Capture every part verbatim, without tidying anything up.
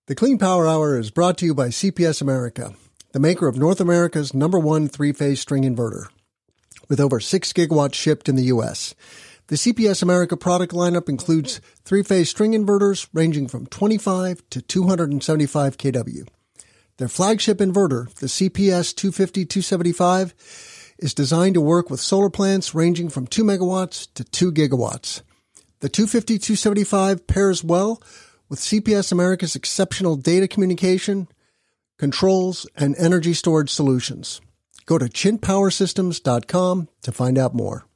The Clean Power Hour is brought to you by C P S America, the maker of North America's number one three-phase string inverter. With over six gigawatts shipped in the U S, the C P S America product lineup includes three-phase string inverters ranging from twenty-five to two hundred seventy-five kilowatts. Their flagship inverter, the C P S two fifty two seventy-five, is designed to work with solar plants ranging from two megawatts to two gigawatts. The two fifty two seventy-five pairs well with C P S America's exceptional data communication, controls, and energy storage solutions. Go to chint power systems dot com to find out more.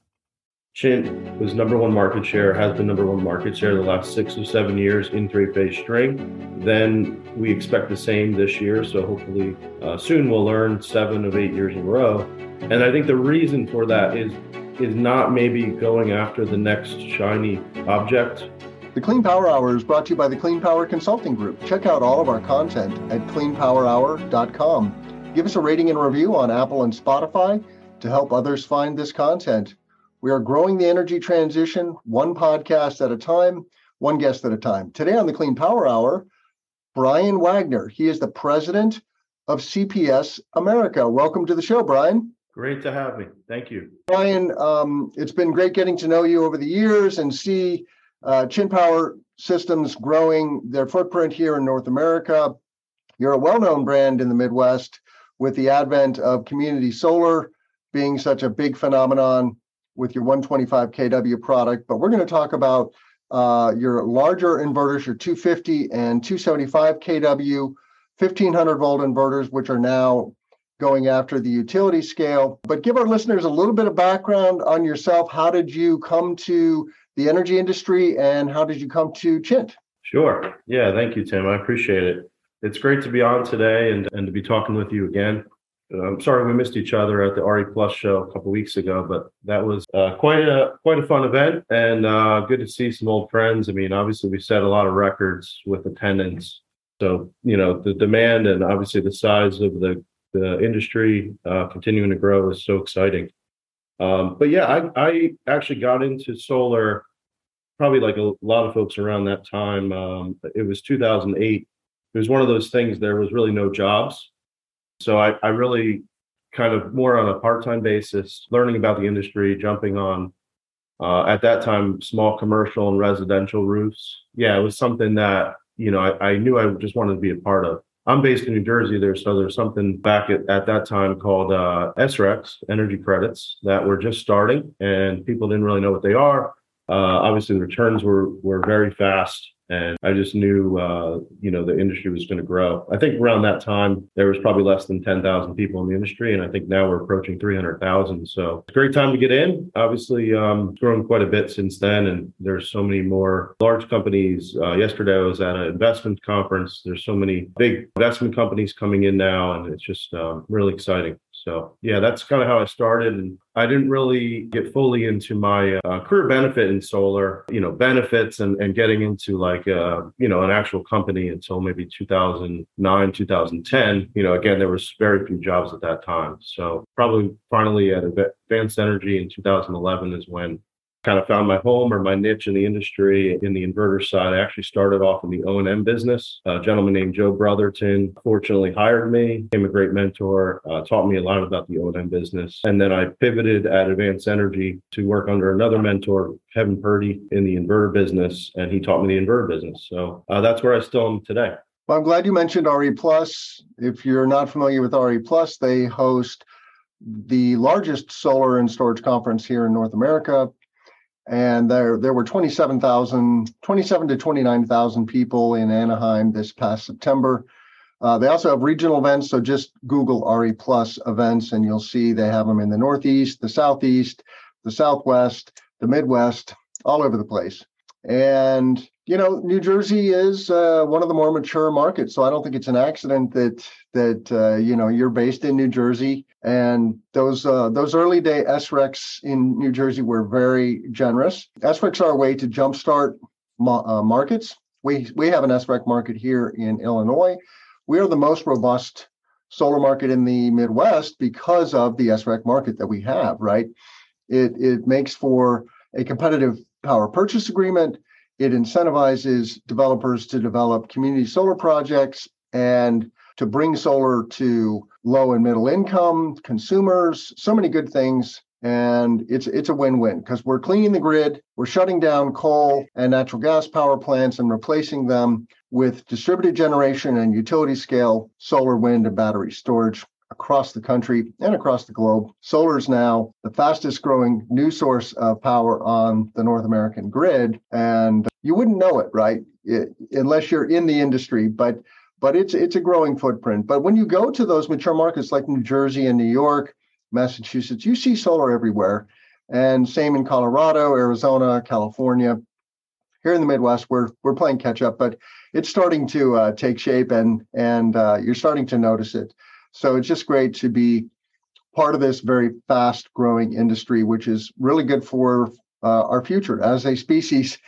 Chint was number one market share, has been number one market share the last six or seven years in three-phase string. Then we expect the same this year, so hopefully uh, soon we'll learn seven of eight years in a row. And I think the reason for that is, is not maybe going after the next shiny object. The Clean Power Hour is brought to you by the Clean Power Consulting Group. Check out all of our content at clean power hour dot com. Give us a rating and review on Apple and Spotify to help others find this content. We are growing the energy transition one podcast at a time, one guest at a time. Today on the Clean Power Hour, Brian Wagner. He is the president of C P S America. Welcome to the show, Brian. Great to have me. Thank you. Brian, um, it's been great getting to know you over the years and see uh, Chint Power Systems growing their footprint here in North America. You're a well-known brand in the Midwest with the advent of community solar being such a big phenomenon with your one twenty-five kilowatt product. But we're going to talk about uh, your larger inverters, your two fifty and two seventy-five kilowatt, fifteen hundred volt inverters, which are now going after the utility scale. But give our listeners a little bit of background on yourself. How did you come to the energy industry and how did you come to Chint? Sure. Yeah, thank you, Tim. I appreciate it. It's great to be on today and, and to be talking with you again. I'm sorry we missed each other at the R E Plus show a couple of weeks ago, but that was uh, quite a quite a fun event and uh, good to see some old friends. I mean, obviously we set a lot of records with attendance. So, you know, the demand and obviously the size of the, the industry uh, continuing to grow is so exciting. Um, but yeah, I, I actually got into solar probably like a lot of folks around that time. Um, it was two thousand eight. It was one of those things, there was really no jobs. So I, I really kind of more on a part-time basis, learning about the industry, jumping on, uh, at that time, small commercial and residential roofs. Yeah, it was something that, you know, I, I knew I just wanted to be a part of. I'm based in New Jersey there, so there's something back at, at that time called uh, S R E Cs, energy credits, that were just starting, and people didn't really know what they are. Uh, obviously, the returns were were very fast. And I just knew, uh, you know, the industry was going to grow. I think around that time, there was probably less than ten thousand people in the industry. And I think now we're approaching three hundred thousand. So it's a great time to get in. Obviously, um, grown quite a bit since then. And there's so many more large companies. Uh, yesterday, I was at an investment conference. There's so many big investment companies coming in now. And it's just um, really exciting. So, yeah, that's kind of how I started. And I didn't really get fully into my uh, career benefit in solar, you know, benefits and, and getting into like, uh, you know, an actual company until maybe two thousand nine, two thousand ten. You know, again, there was very few jobs at that time. So probably finally at Advanced Energy in two thousand eleven is when I kind of found my home or my niche in the industry in the inverter side. I actually started off in the O and M business. A gentleman named Joe Brotherton fortunately hired me, became a great mentor, uh, taught me a lot about the O and M business. And then I pivoted at Advanced Energy to work under another mentor, Kevin Purdy, in the inverter business. And he taught me the inverter business. So uh, that's where I still am today. Well, I'm glad you mentioned R E Plus. If you're not familiar with R E Plus, they host the largest solar and storage conference here in North America. And there, there were twenty-seven thousand, twenty-seven to twenty-nine thousand people in Anaheim this past September. Uh, they also have regional events, so just Google R E Plus events, and you'll see they have them in the Northeast, the Southeast, the Southwest, the Midwest, all over the place. And, you know, New Jersey is uh, one of the more mature markets, so I don't think it's an accident that, that uh, you know, you're based in New Jersey. And those uh, those early day S R E Cs in New Jersey were very generous. S R E Cs are a way to jumpstart ma- uh, markets. We we have an S R E C market here in Illinois. We are the most robust solar market in the Midwest because of the S R E C market that we have, right? It it makes for a competitive power purchase agreement. It incentivizes developers to develop community solar projects and to bring solar to low and middle income consumers, so many good things. And it's it's a win-win because we're cleaning the grid, we're shutting down coal and natural gas power plants and replacing them with distributed generation and utility scale solar, wind, and battery storage across the country and across the globe. Solar is now the fastest growing new source of power on the North American grid. And you wouldn't know it, right? It, unless you're in the industry, but but it's it's a growing footprint. But when you go to those mature markets like New Jersey and New York, Massachusetts, you see solar everywhere. And same in Colorado, Arizona, California. Here in the Midwest, we're we're playing catch up, but it's starting to uh, take shape and and uh, you're starting to notice it. So it's just great to be part of this very fast growing industry, which is really good for uh, our future as a species.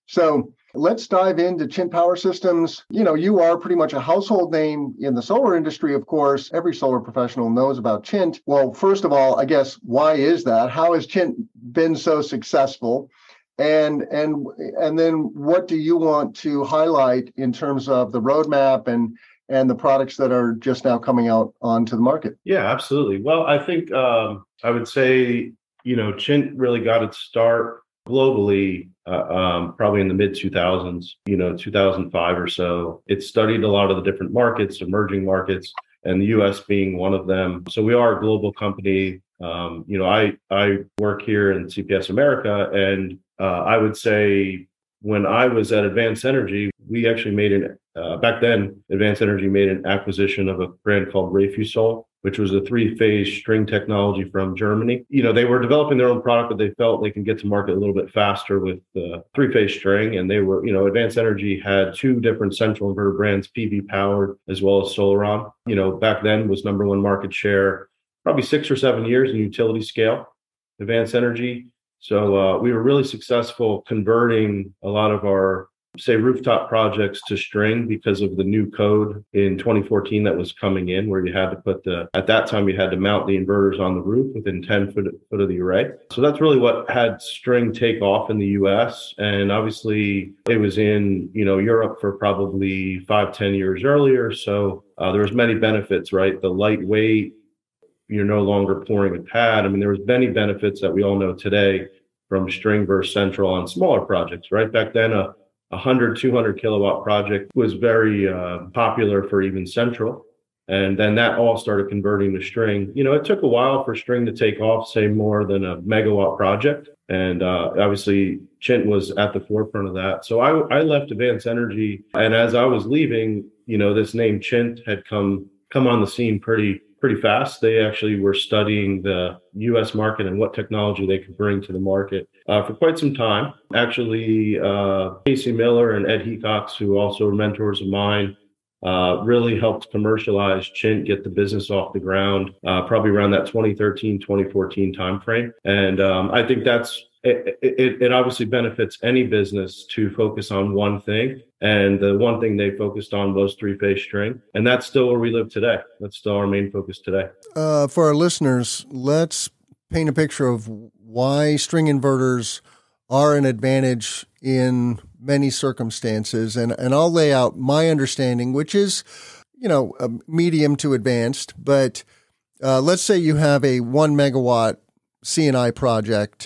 So let's dive into Chint Power Systems. You know, you are pretty much a household name in the solar industry, of course. Every solar professional knows about Chint. Well, first of all, I guess, why is that? How has Chint been so successful? And and and then what do you want to highlight in terms of the roadmap and and the products that are just now coming out onto the market? Yeah, absolutely. Well, I think um, I would say, you know, Chint really got its start globally uh, um, probably in the mid two thousands, you know, two thousand five or so. It studied a lot of the different markets, emerging markets, and the U S being one of them. So we are a global company. Um, you know, I, I work here in C P S America, and uh, I would say when I was at Advanced Energy, we actually made an, uh, back then, Advanced Energy made an acquisition of a brand called Refusol, which was a three-phase string technology from Germany. You know, they were developing their own product, but they felt they can get to market a little bit faster with uh, three-phase string. And they were, you know, Advanced Energy had two different central inverter brands, P V Powered as well as Solaron. You know, back then was number one market share, probably six or seven years in utility scale, Advanced Energy. So uh, we were really successful converting a lot of our, say, rooftop projects to string because of the new code in twenty fourteen that was coming in, where you had to put the, at that time, you had to mount the inverters on the roof within ten foot, foot of the array. So that's really what had string take off in the U S. And obviously it was in, you know, Europe for probably five, ten years earlier. So uh, there was many benefits, right? The lightweight, you're no longer pouring a pad. I mean, there was many benefits that we all know today from string versus central on smaller projects, right? Back then, a one hundred, two hundred kilowatt project was very uh, popular for even central. And then that all started converting to string. You know, it took a while for string to take off, say more than a megawatt project. And uh, obviously, Chint was at the forefront of that. So I, I left Advanced Energy. And as I was leaving, you know, this name Chint had come come on the scene pretty pretty fast. They actually were studying the U S market and what technology they could bring to the market uh, for quite some time. Actually, uh, Casey Miller and Ed Hecox, who also are mentors of mine, uh, really helped commercialize Chint, get the business off the ground, uh, probably around that twenty thirteen, twenty fourteen timeframe. And um, I think that's It, it, it obviously benefits any business to focus on one thing. And the one thing they focused on was three-phase string. And that's still where we live today. That's still our main focus today. Uh, for our listeners, let's paint a picture of why string inverters are an advantage in many circumstances. And, and I'll lay out my understanding, which is, you know, a medium to advanced. But uh, let's say you have a one megawatt C and I project.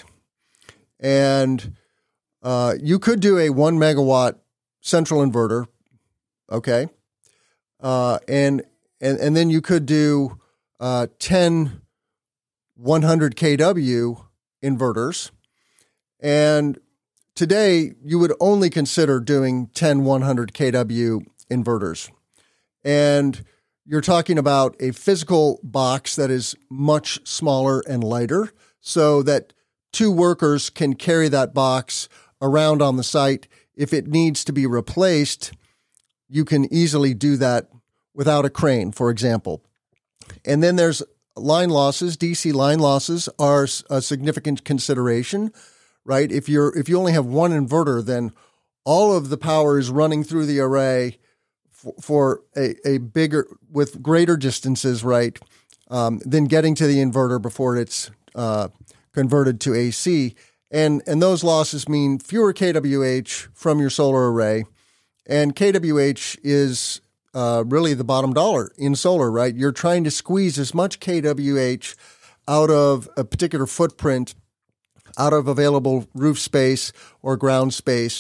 And uh, you could do a one megawatt central inverter, okay, uh, and and and then you could do uh, ten one hundred kilowatt inverters. And today you would only consider doing ten one hundred kilowatt inverters, and you're talking about a physical box that is much smaller and lighter, so that two workers can carry that box around on the site. If it needs to be replaced, you can easily do that without a crane, for example. And then there's line losses. D C line losses are a significant consideration, right? If you're if you only have one inverter, then all of the power is running through the array for, for a, a bigger, with greater distances, right, um, than getting to the inverter before it's uh, converted to A C. And, and those losses mean fewer K W H from your solar array. And K W H is uh, really the bottom dollar in solar, right? You're trying to squeeze as much K W H out of a particular footprint, out of available roof space or ground space.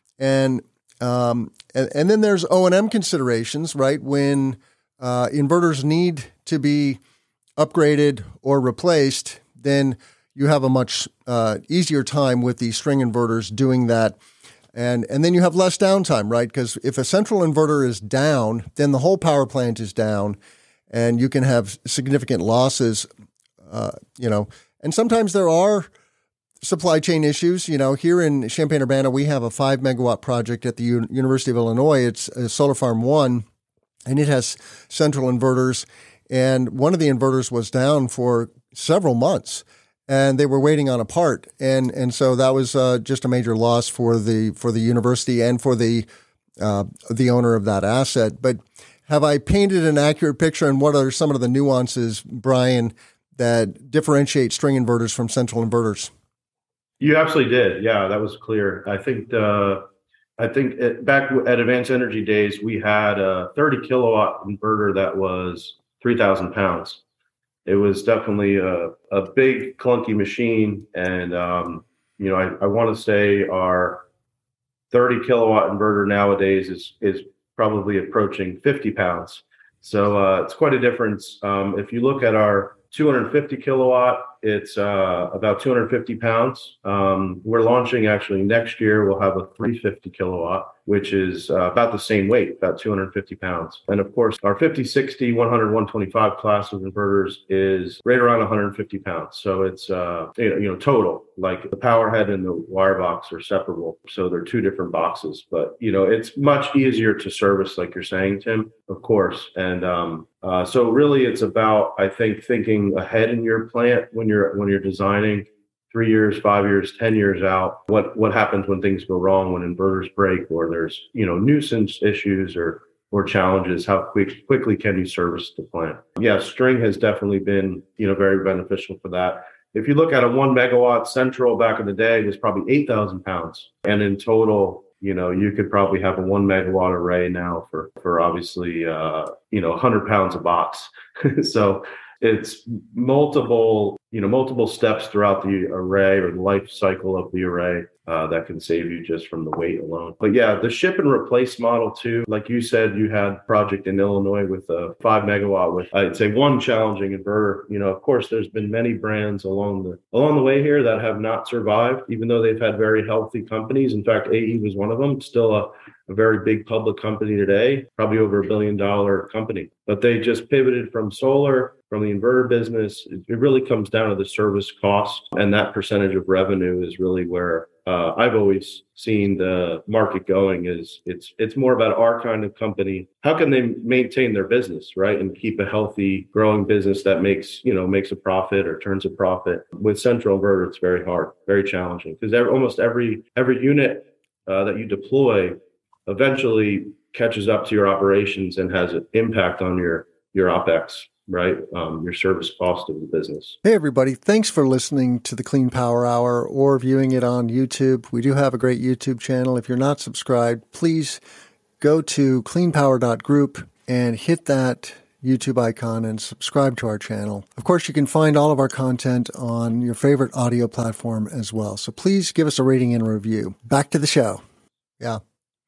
And um, and, and then there's O and M considerations, right? When uh, inverters need to be upgraded or replaced, then you have a much uh, easier time with the string inverters doing that. And and then you have less downtime, right? Because if a central inverter is down, then the whole power plant is down, and you can have significant losses, uh, you know. And sometimes there are supply chain issues. You know, here in Champaign-Urbana, we have a five megawatt project at the U- University of Illinois. It's uh, Solar Farm One, and it has central inverters. And one of the inverters was down for several months, and they were waiting on a part. And and so that was uh, just a major loss for the for the university and for the uh, the owner of that asset. But have I painted an accurate picture? And what are some of the nuances, Brian, that differentiate string inverters from central inverters? You absolutely did. Yeah, that was clear. I think uh, I think it, back at Advanced Energy Days, we had a thirty kilowatt inverter that was three thousand pounds. It was definitely a, a big clunky machine. And, um, you know, I, I want to say our thirty kilowatt inverter nowadays is, is probably approaching fifty pounds. So uh, it's quite a difference. Um, if you look at our two hundred fifty kilowatt, it's uh, about two hundred fifty pounds. Um, we're launching actually next year. We'll have a three hundred fifty kilowatt, which is uh, about the same weight, about two hundred fifty pounds. And of course, our fifty, sixty, one hundred, one twenty-five class of inverters is right around one hundred fifty pounds. So it's, uh, you know, total, like the power head and the wire box are separable. So they're two different boxes, but, you know, it's much easier to service, like you're saying, Tim, of course. And um, uh, so really it's about, I think, thinking ahead in your plant when you're when you're designing three years, five years, ten years out. What what happens when things go wrong, when inverters break, or there's you know nuisance issues or or challenges? How quick quickly can you service the plant? Yeah, string has definitely been you know very beneficial for that. If you look at a one megawatt central back in the day, it was probably eight thousand pounds, and in total, you know, you could probably have a one megawatt array now for for obviously uh, you know one hundred pounds a box. So it's multiple, you know, multiple steps throughout the array or the life cycle of the array uh, that can save you just from the weight alone. But yeah, the ship and replace model too. Like you said, you had a project in Illinois with a five megawatt with, I'd say, one challenging inverter. You know, of course, there's been many brands along the along the way here that have not survived, even though they've had very healthy companies. In fact, A E was one of them. Still a a very big public company today, probably over a billion dollar company. But they just pivoted from solar, from the inverter business. It really comes down to the service cost. And that percentage of revenue is really where uh, I've always seen the market going is it's it's more about our kind of company. How can they maintain their business, right? And keep a healthy, growing business that makes, you know, makes a profit or turns a profit. With central inverter, it's very hard, very challenging because almost every every unit uh, that you deploy eventually catches up to your operations and has an impact on your your OpEx, right? Um, your service cost of the business. Hey, everybody. Thanks for listening to the Clean Power Hour or viewing it on YouTube. We do have a great YouTube channel. If you're not subscribed, please go to clean power dot group and hit that YouTube icon and subscribe to our channel. Of course, you can find all of our content on your favorite audio platform as well. So please give us a rating and a review. Back to the show. Yeah.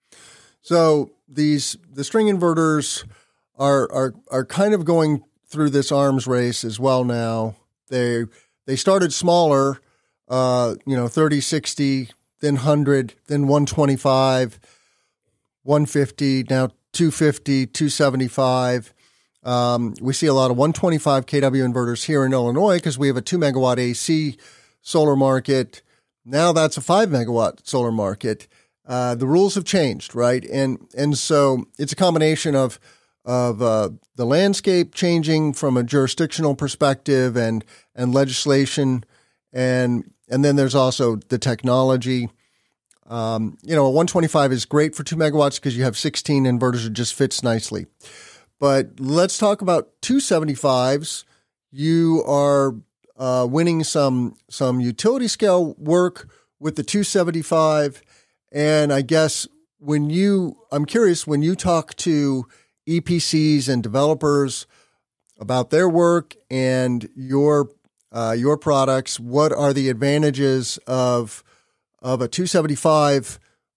So these the string inverters are are are kind of going through this arms race as well now. They they started smaller, uh, you know, thirty, sixty, then one hundred, then one twenty-five, one fifty, now two fifty, two seventy-five. Um, we see a lot of one twenty-five K W inverters here in Illinois because we have a two megawatt A C solar market. Now that's a five megawatt solar market. Uh, the rules have changed, right? And and so it's a combination of of uh, the landscape changing from a jurisdictional perspective and and legislation, and and then there's also the technology. Um, you know, a one twenty-five is great for two megawatts because you have sixteen inverters. It just fits nicely. But let's talk about two seventy-fives. You are uh, winning some some utility scale work with the two seventy-five. And I guess when you, I'm curious, when you talk to E P Cs and developers about their work and your uh, your products, what are the advantages of of a two seventy-five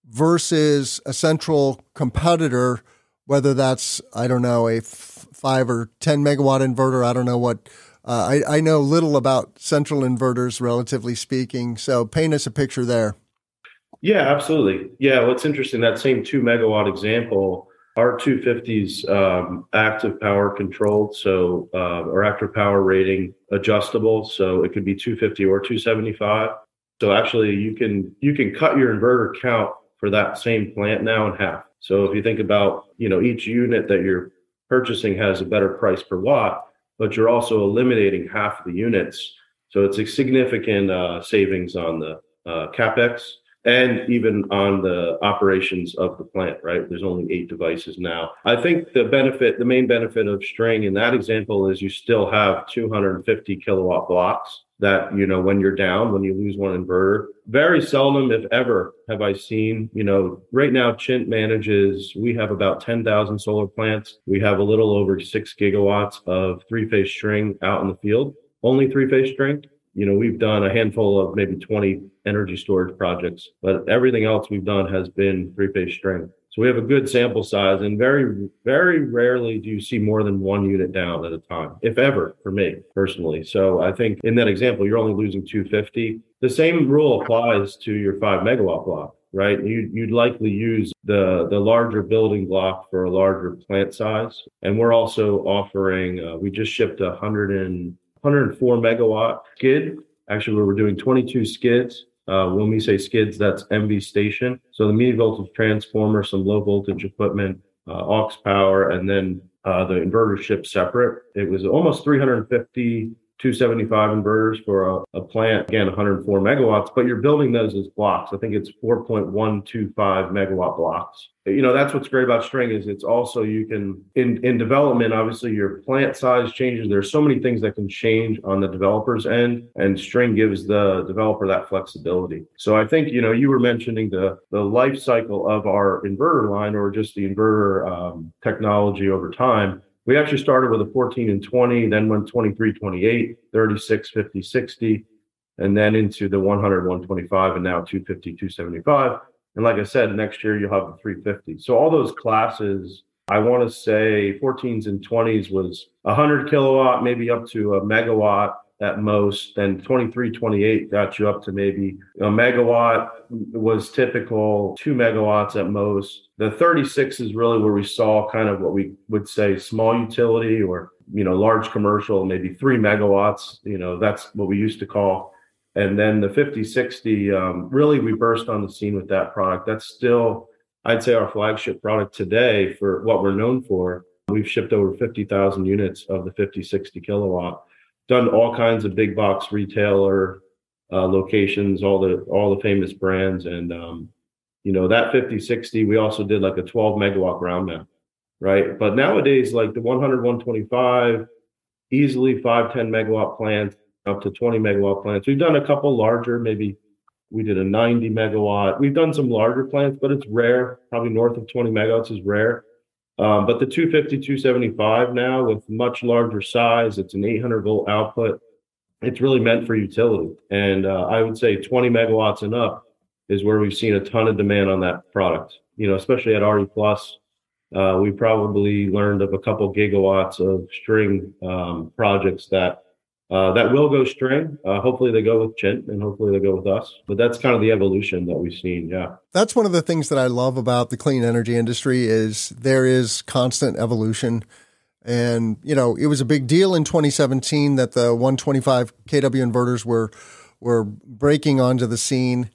versus a central competitor, whether that's, I don't know, a f- five or ten megawatt inverter? I don't know what, uh, I, I know little about central inverters, relatively speaking. So paint us a picture there. Yeah, absolutely. Yeah, what's interesting, that same two megawatt example, our two fifties um, active power controlled, so uh, or active power rating adjustable, so it could be two fifty or two seventy-five. So actually, you can you can cut your inverter count for that same plant now in half. So if you think about, you know, each unit that you're purchasing has a better price per watt, but you're also eliminating half the units. So it's a significant uh, savings on the uh, CapEx. And even on the operations of the plant, right? There's only eight devices now. I think the benefit, the main benefit of string in that example is you still have two hundred fifty kilowatt blocks that, you know, when you're down, when you lose one inverter, very seldom, if ever, have I seen, you know, right now, Chint manages, we have about ten thousand solar plants. We have a little over six gigawatts of three-phase string out in the field, only three-phase string. You know, we've done a handful of maybe twenty energy storage projects, but everything else we've done has been three-phase string. So we have a good sample size, and very, very rarely do you see more than one unit down at a time, if ever, for me personally. So I think in that example, you're only losing two fifty. The same rule applies to your five megawatt block, right? You, you'd likely use the, the larger building block for a larger plant size. And we're also offering, uh, we just shipped a one hundred and one hundred four megawatt skid. Actually, we were doing twenty-two skids. Uh, when we say skids, that's M V station. So the medium voltage transformer, some low voltage equipment, uh, aux power, and then uh, the inverter shipped separate. It was almost three hundred fifty two seventy-five inverters for a, a plant, again, one hundred four megawatts, but you're building those as blocks. I think it's four point one two five megawatt blocks. You know, that's what's great about string is it's also, you can, in, in development, obviously your plant size changes. There's so many things that can change on the developer's end, and string gives the developer that flexibility. So I think, you know, you were mentioning the, the life cycle of our inverter line, or just the inverter um, technology over time. We actually started with a fourteen and twenty, then went twenty-three, twenty-eight, thirty-six, fifty, sixty, and then into the one hundred, one twenty-five, and now two fifty, two seventy-five. And like I said, next year you'll have the three fifty. So all those classes, I want to say fourteens and twenties was one hundred kilowatt, maybe up to a megawatt at most. Then twenty-three, twenty-eight got you up to maybe a megawatt was typical, two megawatts at most. The thirty-six is really where we saw kind of what we would say small utility, or, you know, large commercial, maybe three megawatts. You know, that's what we used to call. And then the fifty, sixty, um, really we burst on the scene with that product. That's still, I'd say, our flagship product today for what we're known for. We've shipped over fifty thousand units of the fifty, sixty kilowatt, done all kinds of big box retailer uh, locations, all the all the famous brands. And, um, you know, that fifty, sixty, we also did like a twelve megawatt ground mount, right? But nowadays, like the one hundred, one twenty-five, easily five, ten megawatt plants, up to twenty megawatt plants. We've done a couple larger, maybe we did a ninety megawatt. We've done some larger plants, but it's rare. Probably north of twenty megawatts is rare. Um, but the two fifty, two seventy-five now, with much larger size, it's an eight hundred volt output. It's really meant for utility. And uh, I would say twenty megawatts and up is where we've seen a ton of demand on that product. You know, especially at R E Plus, uh, we probably learned of a couple gigawatts of string um, projects that Uh, that will go string. Uh, hopefully they go with Chint, and hopefully they go with us. But that's kind of the evolution that we've seen. Yeah. That's one of the things that I love about the clean energy industry is there is constant evolution. And, you know, it was a big deal in twenty seventeen that the one twenty-five K W inverters were, were breaking onto the scene.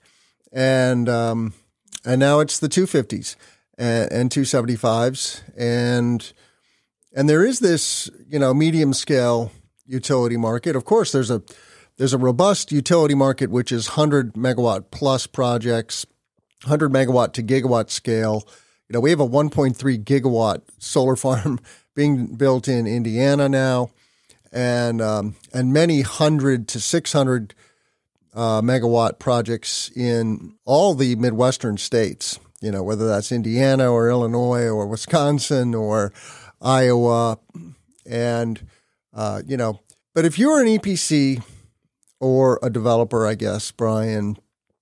And, um, and now it's the two fifties and, and two seventy-fives. And, and there is this, you know, medium scale utility market. Of course, there's a there's a robust utility market, which is one hundred megawatt plus projects, one hundred megawatt to gigawatt scale. You know, we have a one point three gigawatt solar farm being built in Indiana now, and um, and many hundred to six hundred uh, megawatt projects in all the Midwestern states. You know, whether that's Indiana or Illinois or Wisconsin or Iowa, and uh, you know. But if you're an E P C or a developer, I guess, Brian,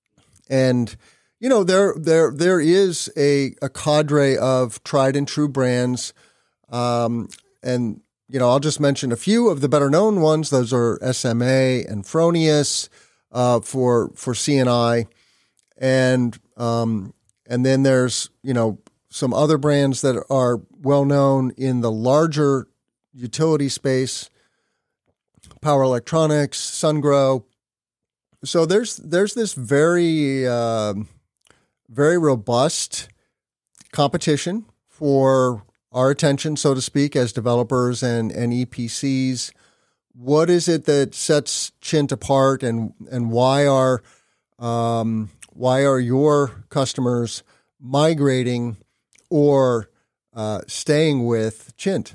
and you know there there there is a, a cadre of tried and true brands, um, and you know I'll just mention a few of the better known ones. Those are S M A and Fronius uh, for for C and I, and um, and then there's you know some other brands that are well known in the larger utility space. Power Electronics, SunGrow. So there's there's this very uh, very robust competition for our attention, so to speak, as developers and, and E P Cs. What is it that sets Chint apart, and and why are um, why are your customers migrating or uh, staying with Chint?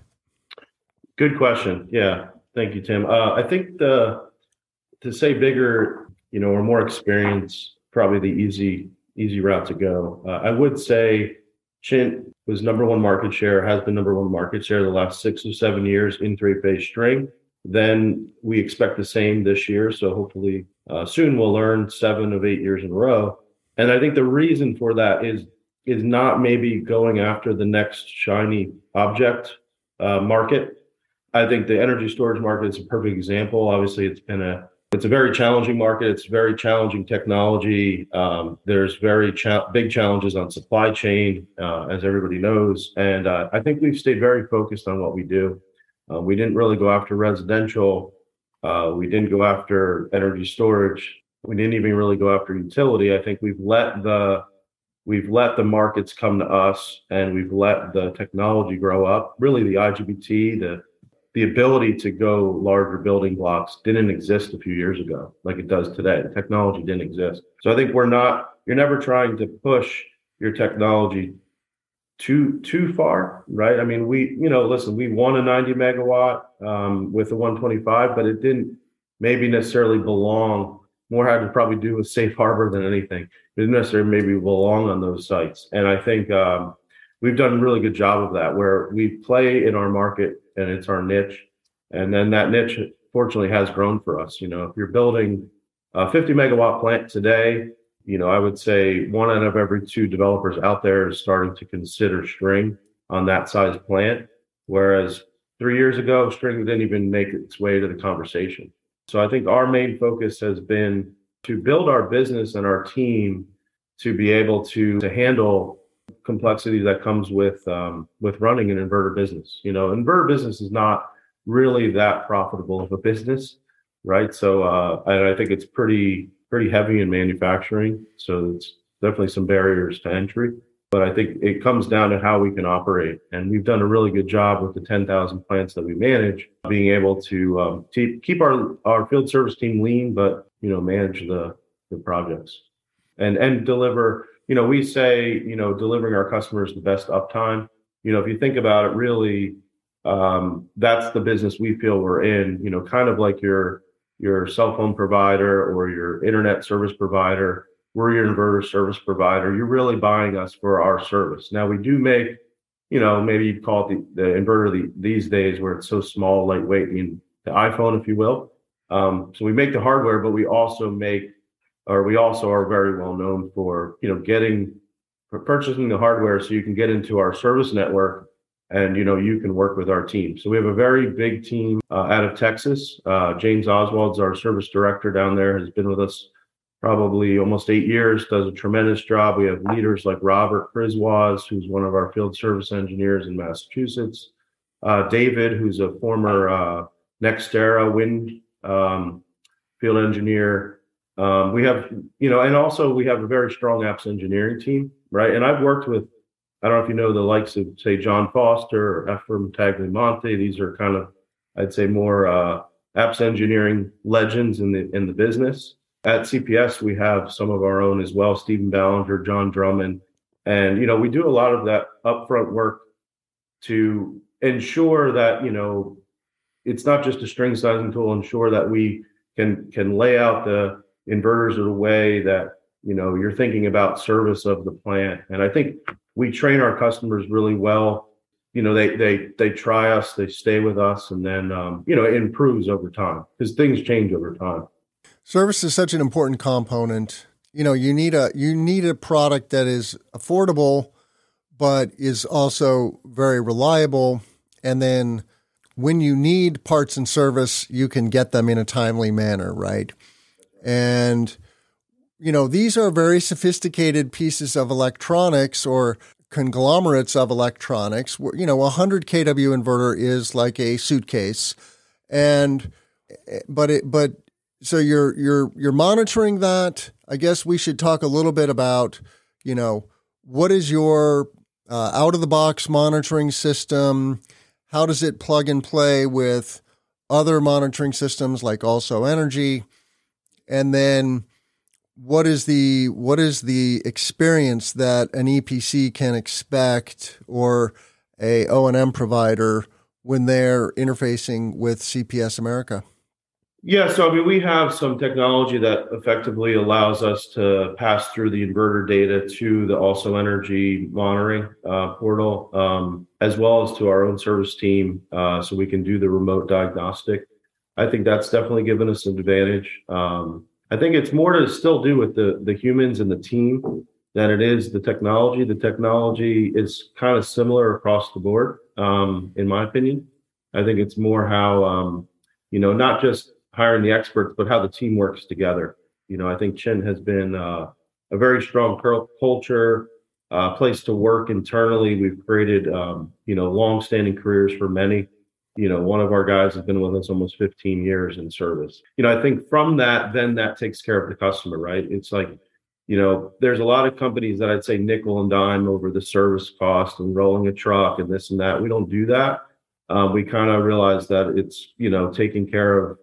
Good question. Yeah. Thank you, Tim. Uh, I think the to say bigger, you know, or more experience, probably the easy easy route to go. Uh, I would say Chint was number one market share, has been number one market share the last six or seven years in three-phase string. Then we expect the same this year. So hopefully uh, soon we'll learn seven of eight years in a row. And I think the reason for that is is not maybe going after the next shiny object uh, market. I think the energy storage market is a perfect example. Obviously, it's been a it's a very challenging market. It's very challenging technology. Um, there's very cha- big challenges on supply chain, uh, as everybody knows. And uh, I think we've stayed very focused on what we do. Uh, we didn't really go after residential. Uh, we didn't go after energy storage. We didn't even really go after utility. I think we've let the we've let the markets come to us, and we've let the technology grow up. Really, the I G B T, the the ability to go larger building blocks didn't exist a few years ago like it does today. The technology didn't exist. So I think we're not, you're never trying to push your technology too, too far, right? I mean, we, you know, listen, we won a ninety megawatt um, with the one twenty-five, but it didn't maybe necessarily belong, more had to probably do with safe harbor than anything. It didn't necessarily maybe belong on those sites. And I think um, we've done a really good job of that, where we play in our market and it's our niche. And then that niche, fortunately, has grown for us. You know, if you're building a fifty megawatt plant today, you know, I would say one out of every two developers out there is starting to consider string on that size plant. Whereas three years ago, string didn't even make its way to the conversation. So I think our main focus has been to build our business and our team to be able to, to handle complexity that comes with um, with running an inverter business. You know, inverter business is not really that profitable of a business, right? So uh, and I think it's pretty pretty heavy in manufacturing. So it's definitely some barriers to entry. But I think it comes down to how we can operate. And we've done a really good job with the ten thousand plants that we manage, being able to um, te- keep our, our field service team lean, but, you know, manage the, the projects and, and deliver. You know, we say, you know, delivering our customers the best uptime. You know, if you think about it, really, um, that's the business we feel we're in, you know, kind of like your, your cell phone provider or your internet service provider. We're your inverter service provider. You're really buying us for our service. Now, we do make, you know, maybe you'd call it the, the inverter the, these days where it's so small, lightweight, I mean, the iPhone, if you will. Um, so we make the hardware, but we also make or we also are very well known for, you know, getting, for purchasing the hardware so you can get into our service network and, you know, you can work with our team. So we have a very big team uh, out of Texas. Uh, James Oswald's our service director down there, has been with us probably almost eight years, does a tremendous job. We have leaders like Robert Priswaz, who's one of our field service engineers in Massachusetts. Uh, David, who's a former uh, NextEra wind um, field engineer. Um, we have, you know, and also we have a very strong apps engineering team, right? And I've worked with, I don't know if you know the likes of, say, John Foster or Ephraim Tagliamonte. These are kind of, I'd say, more uh, apps engineering legends in the in the business. At C P S, we have some of our own as well, Stephen Ballinger, John Drummond. And, you know, we do a lot of that upfront work to ensure that, you know, it's not just a string sizing tool. Ensure that we can can lay out the inverters in a way that, you know, you're thinking about service of the plant. And I think we train our customers really well. You know, they they they try us, they stay with us, and then um, you know, it improves over time because things change over time. Service is such an important component. You know, you need a you need a product that is affordable, but is also very reliable. And then when you need parts and service, you can get them in a timely manner, right? And, you know, these are very sophisticated pieces of electronics or conglomerates of electronics. You know, a one hundred K W inverter is like a suitcase. And, but it, but, so you're, you're, you're monitoring that. I guess we should talk a little bit about, you know, what is your uh, out of the box monitoring system? How does it plug and play with other monitoring systems like Also Energy? And then what is the, what is the experience that an E P C can expect or a O and M provider when they're interfacing with C P S America? Yeah, so I mean, we have some technology that effectively allows us to pass through the inverter data to the Also Energy monitoring uh, portal, um, as well as to our own service team, uh, so we can do the remote diagnostic. I think that's definitely given us an advantage. Um, I think it's more to still do with the the humans and the team than it is the technology. The technology is kind of similar across the board, um, in my opinion. I think it's more how, um, you know, not just hiring the experts, but how the team works together. You know, I think Chin has been uh, a very strong culture, uh, place to work internally. We've created, um, you know, long-standing careers for many. You know, one of our guys has been with us almost fifteen years in service. You know, I think from that, then that takes care of the customer, right? It's like, you know, there's a lot of companies that I'd say nickel and dime over the service cost and rolling a truck and this and that. We don't do that. Um, we kind of realize that it's, you know, taking care of,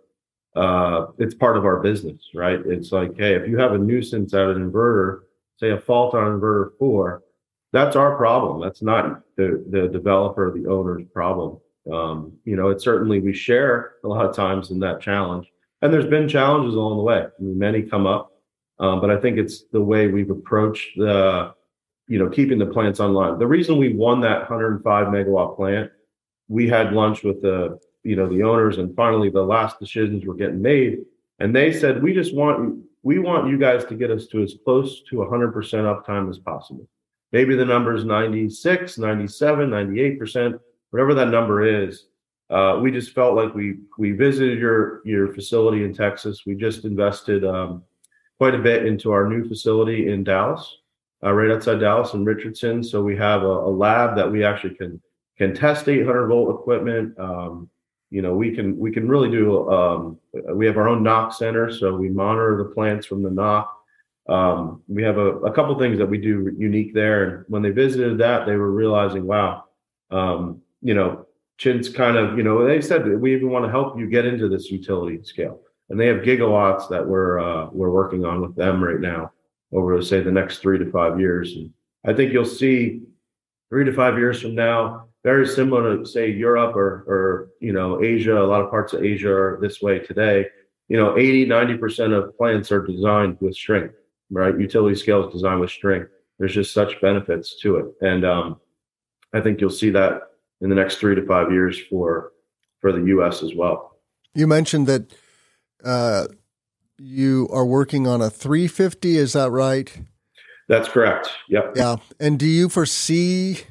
uh, it's part of our business, right? It's like, hey, if you have a nuisance at an inverter, say a fault on inverter four, that's our problem. That's not the, the developer, the owner's problem. Um, you know, it's certainly, we share a lot of times in that challenge, and there's been challenges along the way. I mean, many come up, um, but I think it's the way we've approached the, you know, keeping the plants online. The reason we won that one hundred five megawatt plant, we had lunch with the, you know, the owners, and finally the last decisions were getting made. And they said, we just want, we want you guys to get us to as close to one hundred percent uptime as possible. Maybe the number is ninety-six, ninety-seven, ninety-eight percent, whatever that number is. Uh, we just felt like we, we visited your, your facility in Texas. We just invested um, quite a bit into our new facility in Dallas, uh, right outside Dallas in Richardson. So we have a, a lab that we actually can, can test eight hundred volt equipment. Um, You know, we can we can really do. Um, we have our own knock center, so we monitor the plants from the knock. Um, we have a, a couple things that we do unique there. And when they visited that, they were realizing, wow, um, you know, Chin's kind of, you know, they said we even want to help you get into this utility scale, and they have gigawatts that we're uh, we're working on with them right now over, say, the next three to five years. And I think you'll see three to five years from now, very similar to, say, Europe or, or, you know, Asia. A lot of parts of Asia are this way today. You know, eighty, ninety percent of plants are designed with string, right? Utility scale is designed with string. There's just such benefits to it. And um, I think you'll see that in the next three to five years for, for the U S as well. You mentioned that uh, you are working on a three fifty. Is that right? That's correct. Yep. Yeah. And do you foresee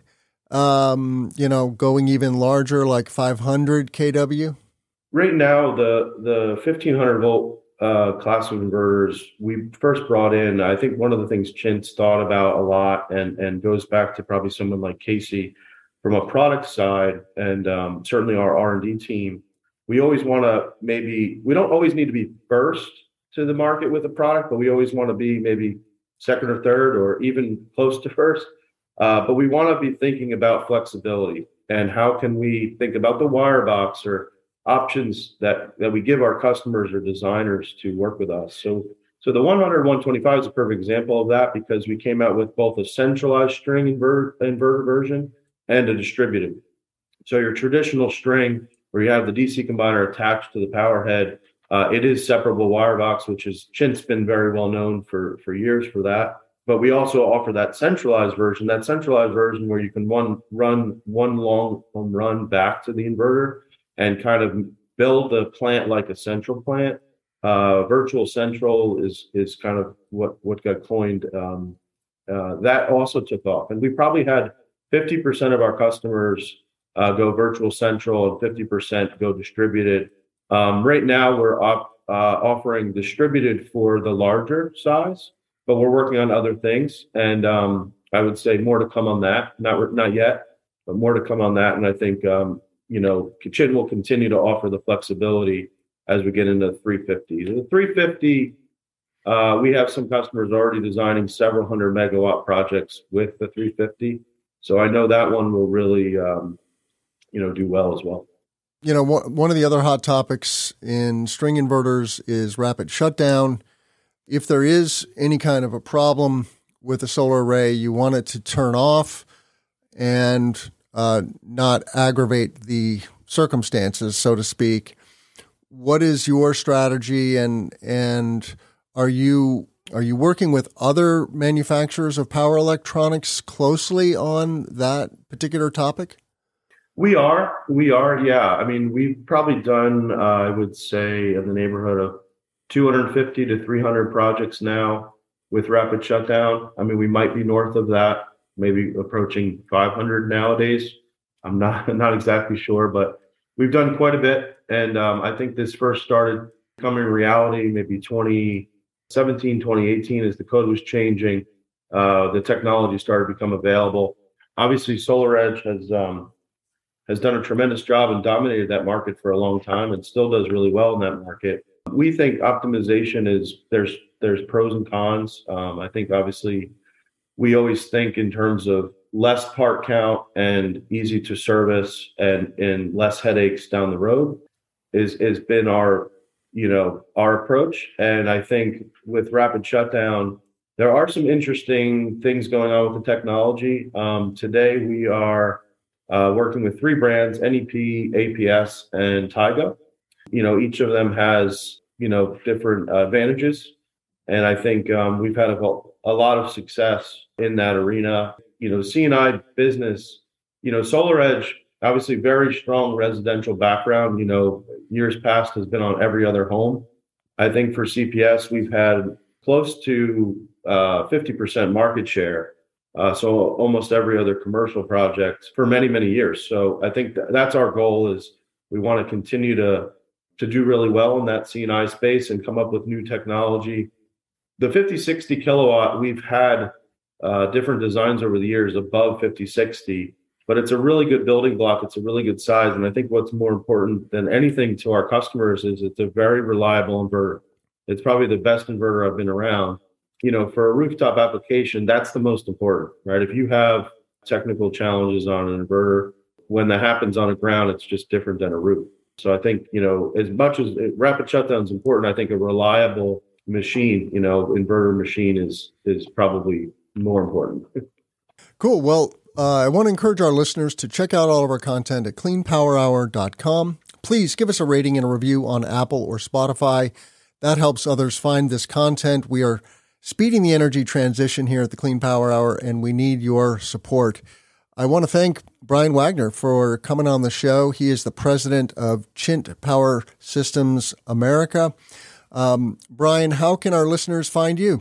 Um, you know, going even larger, like five hundred K W? Right now, the the fifteen hundred volt uh, class of inverters we first brought in, I think one of the things Chin's thought about a lot, and and goes back to probably someone like Casey from a product side, and um, certainly our R and D team. We always want to maybe, we don't always need to be first to the market with a product, but we always want to be maybe second or third or even close to first. Uh, but we want to be thinking about flexibility and how can we think about the wire box or options that, that we give our customers or designers to work with us. So, so the one hundred, one twenty-five is a perfect example of that, because we came out with both a centralized string inverter, inverter version and a distributed. So your traditional string, where where you have the D C combiner attached to the power head. Uh, it is separable wire box, which is Chint's been very well known for, for years for that. But we also offer that centralized version, that centralized version where you can one run one long home run back to the inverter and kind of build the plant like a central plant. Uh, virtual central is is kind of what, what got coined. Um, uh, that also took off. And we probably had fifty percent of our customers uh, go virtual central and fifty percent go distributed. Um, right now, we're op, uh, offering distributed for the larger size, but we're working on other things. And um, I would say more to come on that. Not not yet, but more to come on that. And I think, um, you know, Chint will continue to offer the flexibility as we get into the three fifty. The three fifty, uh, we have some customers already designing several hundred megawatt projects with the three fifty. So I know that one will really, um, you know, do well as well. You know, one of the other hot topics in string inverters is rapid shutdown. If there is any kind of a problem with a solar array, you want it to turn off and uh, not aggravate the circumstances, so to speak. What is your strategy, and and are you are you working with other manufacturers of power electronics closely on that particular topic? We are, we are, yeah. I mean, we've probably done, uh, I would say, in the neighborhood of two hundred fifty to three hundred projects now with rapid shutdown. I mean, we might be north of that, maybe approaching five hundred nowadays. I'm not not exactly sure, but we've done quite a bit. And um, I think this first started becoming reality maybe twenty seventeen, twenty eighteen, as the code was changing. Uh, the technology started to become available. Obviously, SolarEdge has um, has done a tremendous job and dominated that market for a long time and still does really well in that market. We think optimization is, there's there's pros and cons. Um, I think obviously we always think in terms of less part count and easy to service and, and less headaches down the road is has been our, you know, our approach. And I think with rapid shutdown, there are some interesting things going on with the technology. Um, today we are Uh, working with three brands, N E P, A P S, and Tigo. You know, each of them has, you know, different uh, advantages. And I think um, we've had a, a lot of success in that arena. You know, C and I business, you know, SolarEdge, obviously very strong residential background, you know, years past has been on every other home. I think for C P S, we've had close to uh, fifty percent market share. Uh, so almost every other commercial project for many, many years. So I think th- that's our goal, is we want to continue to, to do really well in that C and I space and come up with new technology. The fifty sixty kilowatt, we've had uh, different designs over the years above fifty sixty, but it's a really good building block. It's a really good size. And I think what's more important than anything to our customers is it's a very reliable inverter. It's probably the best inverter I've been around. You know, for a rooftop application, that's the most important, right? If you have technical challenges on an inverter, when that happens on a ground, it's just different than a roof. So I think, you know, as much as it, rapid shutdown is important, I think a reliable machine, you know, inverter machine is is probably more important. Cool. Well, uh, I want to encourage our listeners to check out all of our content at clean power hour dot com. Please give us a rating and a review on Apple or Spotify. That helps others find this content. We are speeding the energy transition here at the Clean Power Hour, and we need your support. I want to thank Brian Wagner for coming on the show. He is the president of Chint Power Systems America. Um, Brian, how can our listeners find you?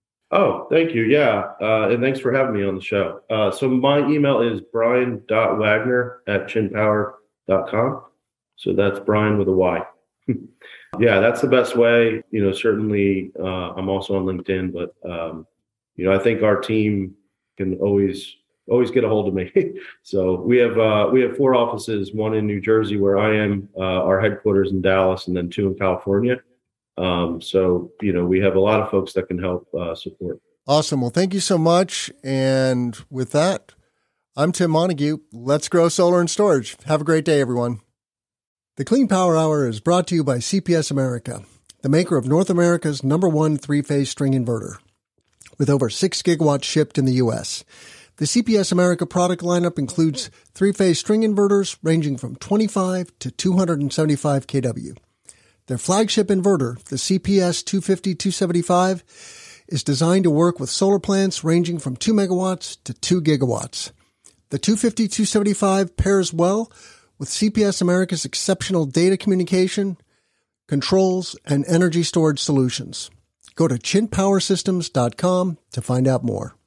Oh, thank you. Yeah. Uh, and thanks for having me on the show. Uh, so my email is brian dot wagner at chint power dot com. So that's Brian with a Y. Yeah, that's the best way. You know, certainly uh, I'm also on LinkedIn, but, um, you know, I think our team can always always get a hold of me. So we have uh, we have four offices, one in New Jersey where I am, uh, our headquarters in Dallas, and then two in California. Um, so, you know, we have a lot of folks that can help uh, support. Awesome. Well, thank you so much. And with that, I'm Tim Montague. Let's grow solar and storage. Have a great day, everyone. The Clean Power Hour is brought to you by C P S America, the maker of North America's number one three-phase string inverter, with over six gigawatts shipped in the U S. The C P S America product lineup includes three-phase string inverters ranging from twenty-five to two hundred seventy-five kilowatts. Their flagship inverter, the C P S two fifty two seventy-five, is designed to work with solar plants ranging from two megawatts to two gigawatts. The two fifty two seventy-five pairs well with C P S America's exceptional data communication, controls, and energy storage solutions. Go to chint power systems dot com to find out more.